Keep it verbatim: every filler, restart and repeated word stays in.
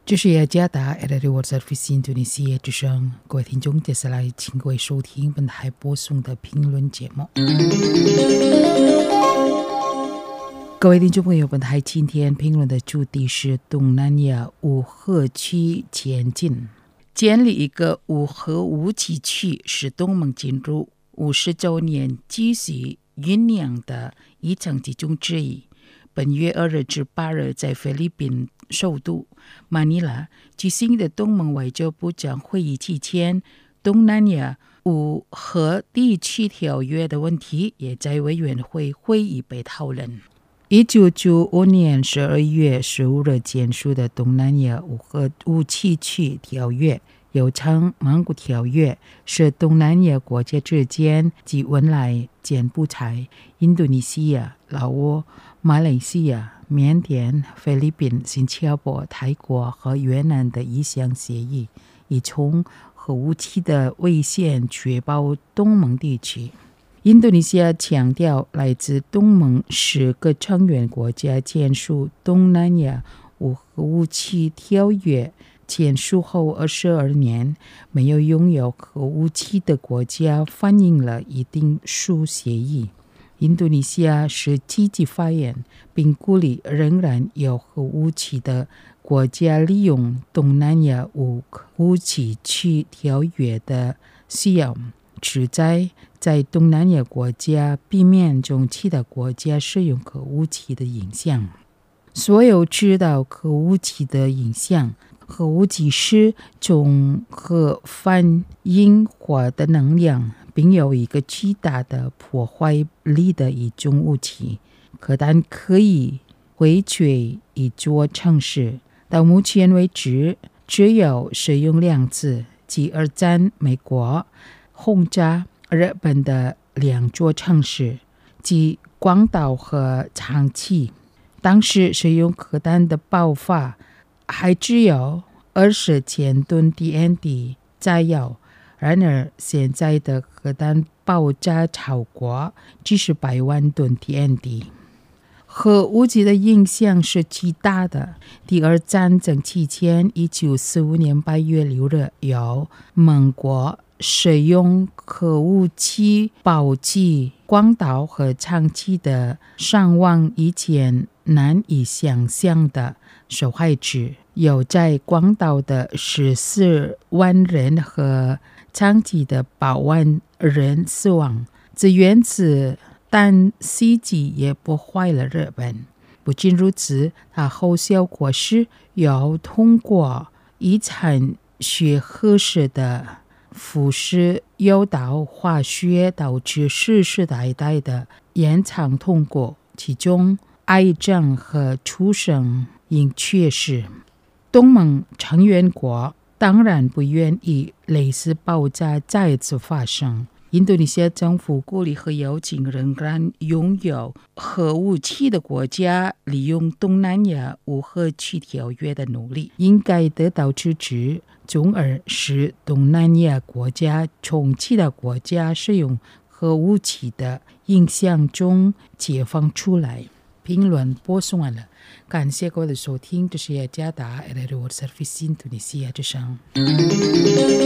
这是雅加达 L A World Service Indonesia 之声，各位听众，接下来请各位收听本台播送的评论节目。各位听众朋友，本台今天评论的主题是东南亚无核区前进。建立一个无核武器区是东盟进入五十周年继续酝酿的一场集中之一。本月二日至八日，在菲律宾首都马尼拉举行的东盟外交部长会议期间，东南亚无核地区条约的问题也在委员会会议被讨论。一九九五年十二月十五日签署的东南亚无核武器区条约，又称曼谷条约，是东南亚国家之间及文莱、柬埔寨、印度尼西亚、老挝、马来西亚、缅甸、菲律宾、新加坡、泰国和越南的一项协议，以从核武器的危险确保东盟地区。印度尼西亚强调，来自东盟十个成员国家签署东南亚无核武器条约签署后二十二年，没有拥有核武器的国家反映了一定数协议。印度尼西亚是积极发言，并鼓励仍然有核武器的国家利用东南亚无核武器区条约的需要，旨在在东南亚国家避免中其他国家使用核武器的影响。所有知道核武器的影响，核武器是综合反应火的能量，并有一个巨大的破坏力的一种武器。核弹可以毁毁一座城市。到目前为止，只有使用两次，即二战美国轰炸日本的两座城市，即广岛和长崎。当时使用核弹的爆发还只有二十千吨 T N T 炸药，然而现在的核弹爆炸超过几十百万吨 T N T。 核武器的影响是极大的。第二战争期间，一九四五年八月六日，由盟国使用核武器炮击广岛和长崎的伤亡以前难以想象的受害者，有在广岛的十四万人和长崎的八万人死亡。这原子弹袭击也破坏了日本。不仅如此，它后效果是要通过遗传学核式的辐射诱导化学导致世世代代的延长痛苦，其中癌症和出生因缺失。东盟成员国当然不愿意类似爆炸再次发生。印度尼西亚政府鼓励和邀请仍然拥有核武器的国家利用东南亚无核区条约的努力，应该得到支持，从而使东南亚国家从其他国家使用核武器的影响中解放出来。评论播送完了，感谢各位的收听，这是雅加达 L A World Service Indonesia 之声。